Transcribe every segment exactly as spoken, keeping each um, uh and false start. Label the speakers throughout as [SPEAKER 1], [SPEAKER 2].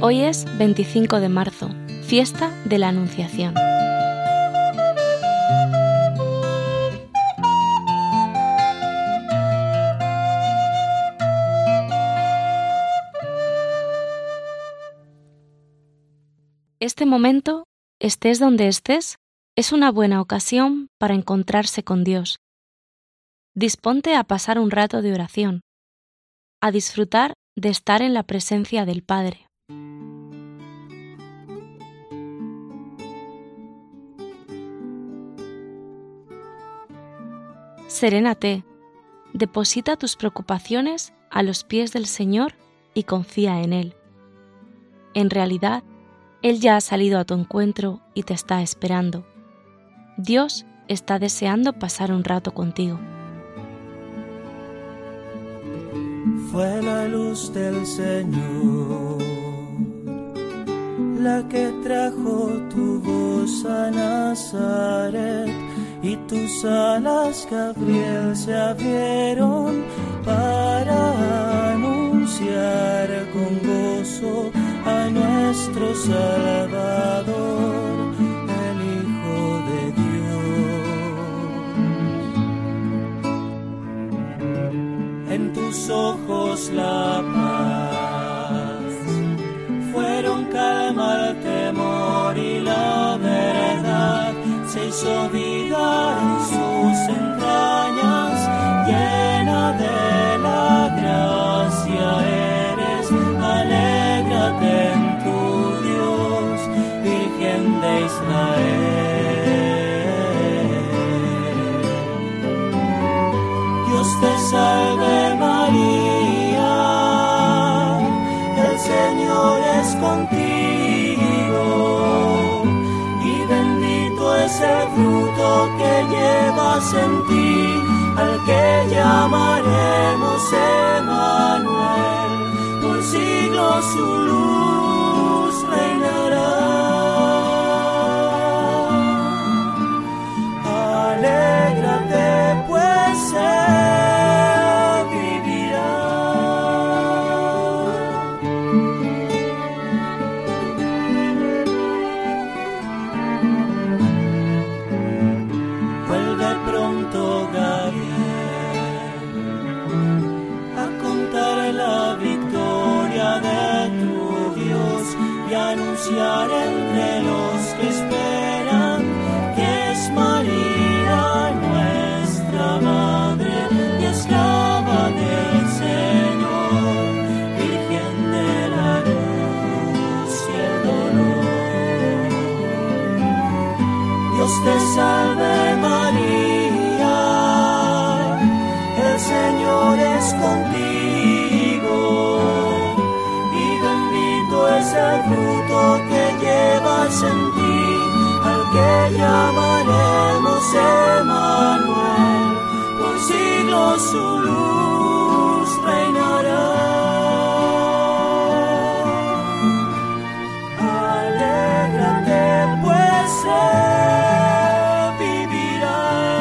[SPEAKER 1] Hoy es veinticinco de marzo, fiesta de la Anunciación. Este momento, estés donde estés, es una buena ocasión para encontrarse con Dios. Disponte a pasar un rato de oración, a disfrutar de estar en la presencia del Padre. Serénate, deposita tus preocupaciones a los pies del Señor y confía en Él. En realidad, Él ya ha salido a tu encuentro y te está esperando. Dios está deseando pasar un rato contigo.
[SPEAKER 2] Fue la luz del Señor la que trajo tu voz a Nazaret, y tus alas, Gabriel, se abrieron para anunciar con gozo a nuestro Salvador, el Hijo de Dios. En tus ojos la paz, fueron calma el temor y la verdad. Se hizo vida en sus entrañas, llena de la gracia eres. Alégrate en tu Dios, Virgen de Israel. Dios te salve María, el Señor es contigo, y bendito es el fruto que llevas en ti, al que llamaremos Emmanuel. Por siglos su luz reinará. Alégrate, pues él vivirá. Vuelve pronto, Gabriel, a contar la victoria de tu Dios y anunciar entre los que esperan que es María nuestra Madre y esclava del Señor, Virgen de la luz y el dolor. Dios te salve María, el Señor es contigo, es el fruto que llevas en ti, al que llamaremos Emmanuel. Por siglos su luz reinará. Alégrate, pues él vivirá.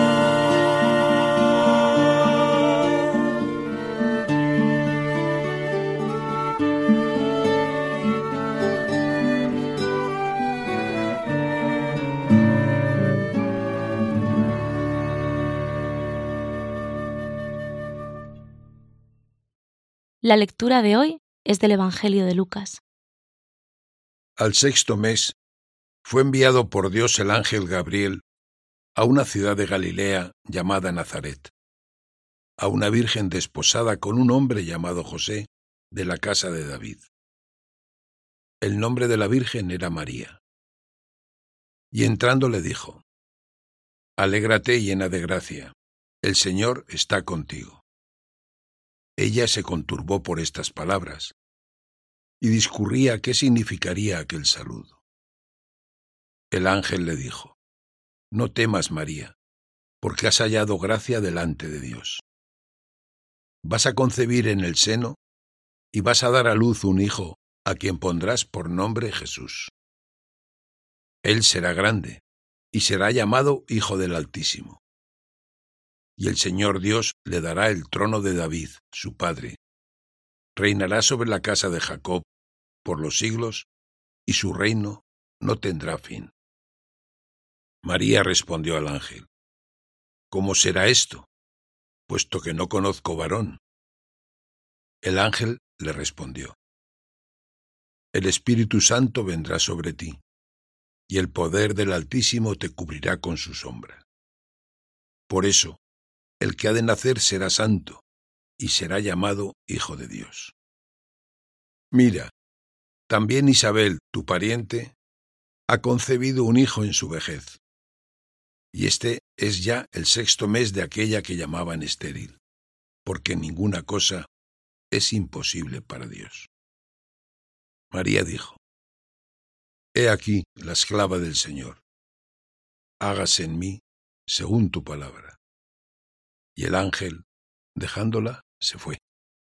[SPEAKER 1] La lectura de hoy es del Evangelio de Lucas.
[SPEAKER 3] Al sexto mes fue enviado por Dios el ángel Gabriel a una ciudad de Galilea llamada Nazaret, a una virgen desposada con un hombre llamado José, de la casa de David. El nombre de la virgen era María. Y entrando le dijo: Alégrate, llena de gracia, el Señor está contigo. Ella se conturbó por estas palabras y discurría qué significaría aquel saludo. El ángel le dijo: No temas, María, porque has hallado gracia delante de Dios. Vas a concebir en el seno y vas a dar a luz un hijo, a quien pondrás por nombre Jesús. Él será grande y será llamado Hijo del Altísimo. Y el Señor Dios le dará el trono de David, su padre. Reinará sobre la casa de Jacob por los siglos, y su reino no tendrá fin. María respondió al ángel: ¿Cómo será esto, puesto que no conozco varón? El ángel le respondió: El Espíritu Santo vendrá sobre ti, y el poder del Altísimo te cubrirá con su sombra. Por eso, el que ha de nacer será santo, y será llamado Hijo de Dios. Mira, también Isabel, tu pariente, ha concebido un hijo en su vejez, y este es ya el sexto mes de aquella que llamaban estéril, porque ninguna cosa es imposible para Dios. María dijo: He aquí la esclava del Señor, hágase en mí según tu palabra. Y el ángel, dejándola, se fue.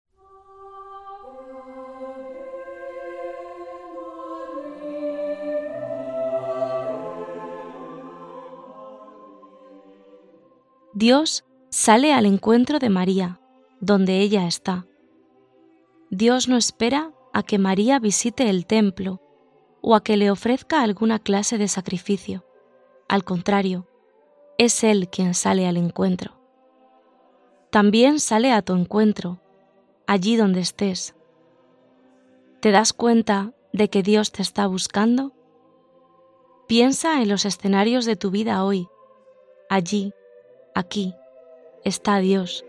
[SPEAKER 1] Dios sale al encuentro de María, donde ella está. Dios no espera a que María visite el templo o a que le ofrezca alguna clase de sacrificio. Al contrario, es Él quien sale al encuentro. También sale a tu encuentro, allí donde estés. ¿Te das cuenta de que Dios te está buscando? Piensa en los escenarios de tu vida hoy. Allí, aquí, está Dios.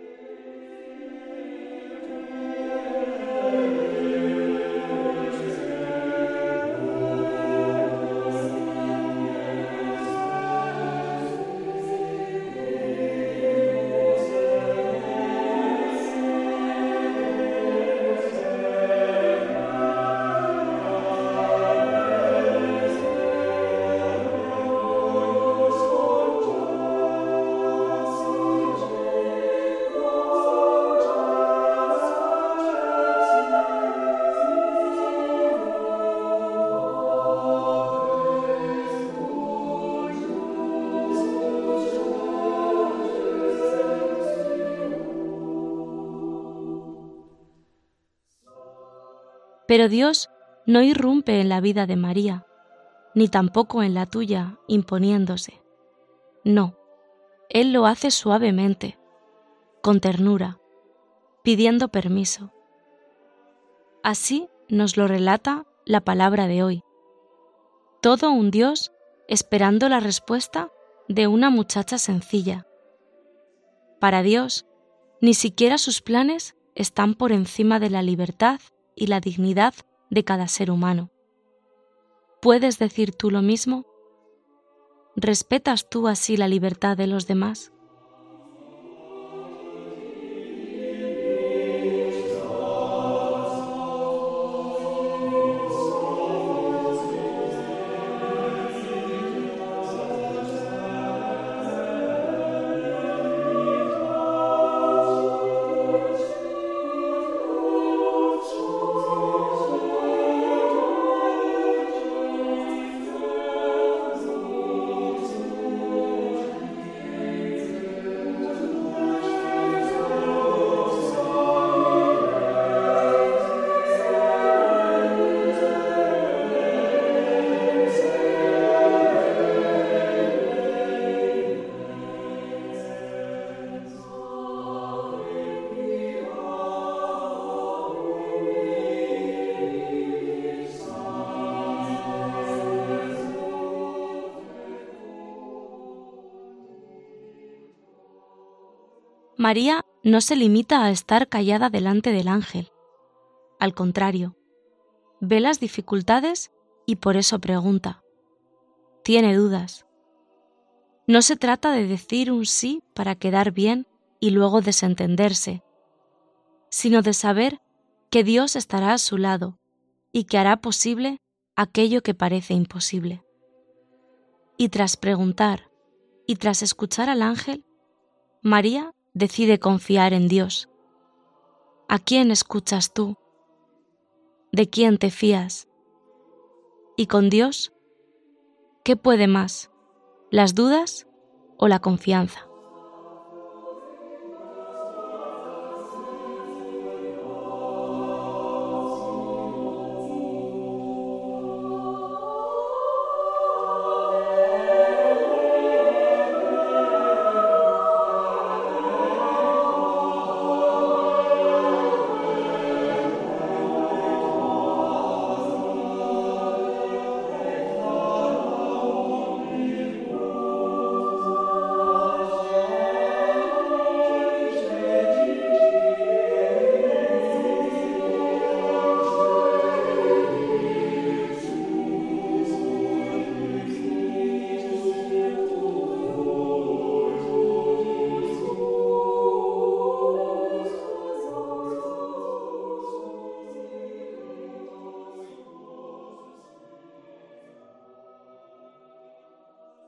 [SPEAKER 1] Pero Dios no irrumpe en la vida de María, ni tampoco en la tuya, imponiéndose. No, Él lo hace suavemente, con ternura, pidiendo permiso. Así nos lo relata la palabra de hoy. Todo un Dios esperando la respuesta de una muchacha sencilla. Para Dios, ni siquiera sus planes están por encima de la libertad y la dignidad de cada ser humano. ¿Puedes decir tú lo mismo? ¿Respetas tú así la libertad de los demás? María no se limita a estar callada delante del ángel. Al contrario, ve las dificultades y por eso pregunta. Tiene dudas. No se trata de decir un sí para quedar bien y luego desentenderse, sino de saber que Dios estará a su lado y que hará posible aquello que parece imposible. Y tras preguntar y tras escuchar al ángel, María decide confiar en Dios. ¿A quién escuchas tú? ¿De quién te fías? ¿Y con Dios? ¿Qué puede más, las dudas o la confianza?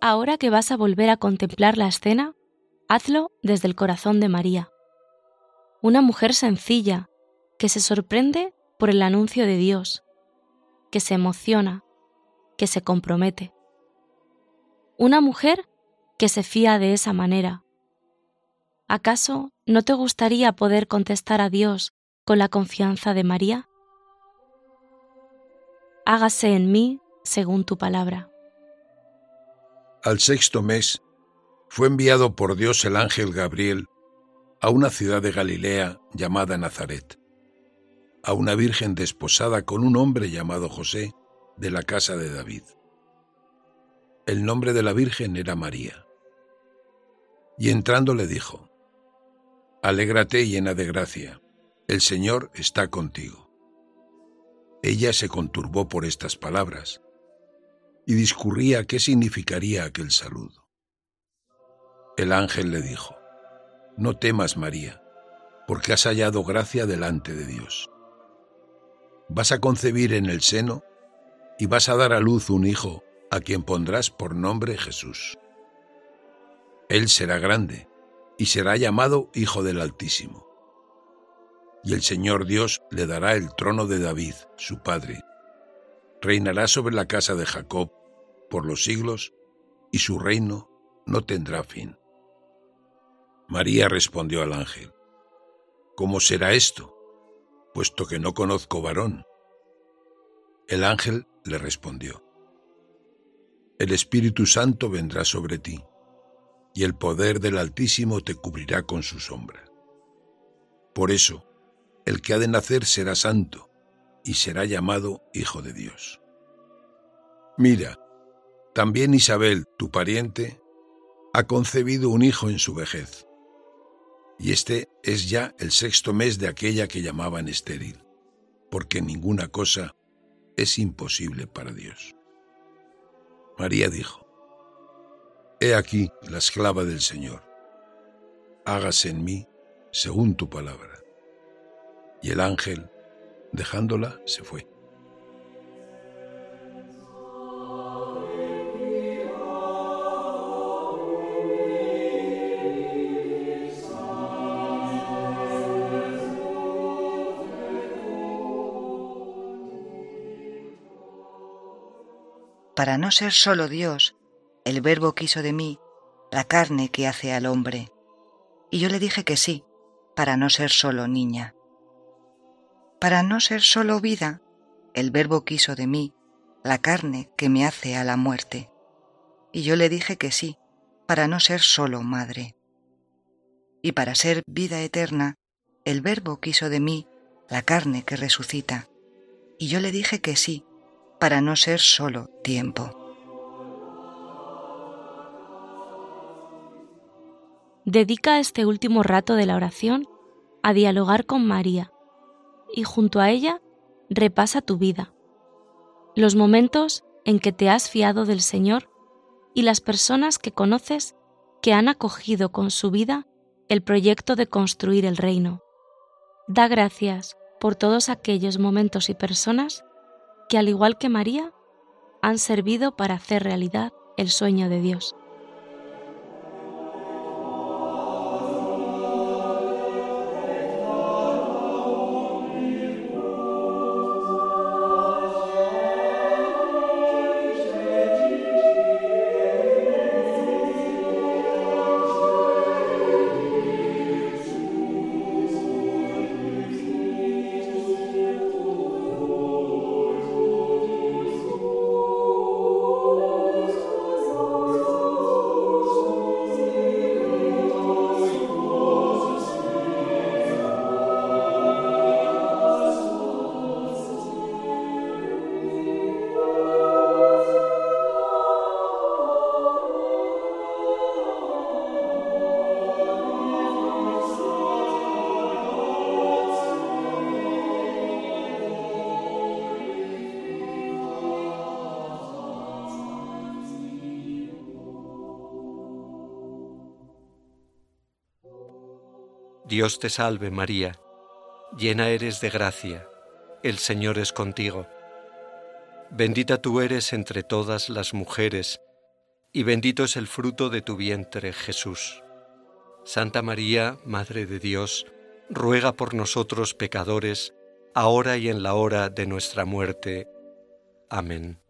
[SPEAKER 1] Ahora que vas a volver a contemplar la escena, hazlo desde el corazón de María, una mujer sencilla que se sorprende por el anuncio de Dios, que se emociona, que se compromete. Una mujer que se fía de esa manera. ¿Acaso no te gustaría poder contestar a Dios con la confianza de María? Hágase en mí según tu palabra.
[SPEAKER 3] Al sexto mes fue enviado por Dios el ángel Gabriel a una ciudad de Galilea llamada Nazaret, a una virgen desposada con un hombre llamado José, de la casa de David. El nombre de la virgen era María. Y entrando le dijo: Alégrate llena de gracia, el Señor está contigo. Ella se conturbó por estas palabras y discurría qué significaría aquel saludo. El ángel le dijo: No temas, María, porque has hallado gracia delante de Dios. Vas a concebir en el seno y vas a dar a luz un hijo a quien pondrás por nombre Jesús. Él será grande y será llamado Hijo del Altísimo. Y el Señor Dios le dará el trono de David, su padre. Reinará sobre la casa de Jacob por los siglos, y su reino no tendrá fin. María respondió al ángel: ¿Cómo será esto, puesto que no conozco varón? El ángel le respondió: El Espíritu Santo vendrá sobre ti, y el poder del Altísimo te cubrirá con su sombra. Por eso, el que ha de nacer será santo, y será llamado Hijo de Dios. Mira, también Isabel, tu pariente, ha concebido un hijo en su vejez, y este es ya el sexto mes de aquella que llamaban estéril, porque ninguna cosa es imposible para Dios. María dijo: He aquí la esclava del Señor, hágase en mí según tu palabra. Y el ángel, dejándola, se fue.
[SPEAKER 4] Para no ser solo Dios, el Verbo quiso de mí la carne que hace al hombre. Y yo le dije que sí, para no ser solo niña. Para no ser solo vida, el Verbo quiso de mí la carne que me hace a la muerte. Y yo le dije que sí, para no ser solo madre. Y para ser vida eterna, el Verbo quiso de mí la carne que resucita. Y yo le dije que sí, para no ser solo tiempo.
[SPEAKER 1] Dedica este último rato de la oración a dialogar con María y junto a ella repasa tu vida, los momentos en que te has fiado del Señor y las personas que conoces que han acogido con su vida el proyecto de construir el reino. Da gracias por todos aquellos momentos y personas que, al igual que María, han servido para hacer realidad el sueño de Dios.
[SPEAKER 5] Dios te salve María, llena eres de gracia, el Señor es contigo. Bendita tú eres entre todas las mujeres, y bendito es el fruto de tu vientre, Jesús. Santa María, Madre de Dios, ruega por nosotros pecadores, ahora y en la hora de nuestra muerte. Amén.